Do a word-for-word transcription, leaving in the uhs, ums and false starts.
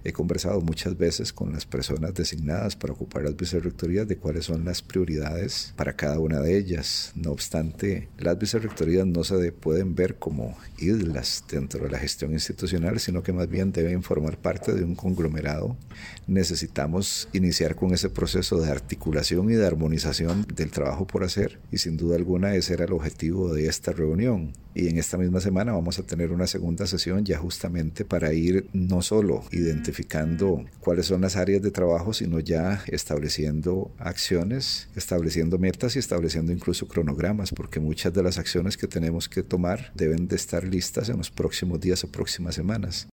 He conversado muchas veces con las personas designadas para ocupar las vicerrectorías de cuáles son las prioridades para cada una de ellas. No obstante, las vicerrectorías no se pueden ver como islas dentro de la gestión institucional, sino que más bien deben formar parte de un conglomerado. Necesitamos iniciar con ese proceso de articulación y de armonización del trabajo por hacer, y sin duda alguna ese era el objetivo de esta reunión. Y en esta misma semana vamos a tener una segunda sesión ya justamente para ir no solo identificando cuáles son las áreas de trabajo, sino ya estableciendo acciones, estableciendo metas y estableciendo incluso cronogramas, porque muchas de las acciones que tenemos que tomar deben de estar listas en los próximos días o próximas semanas.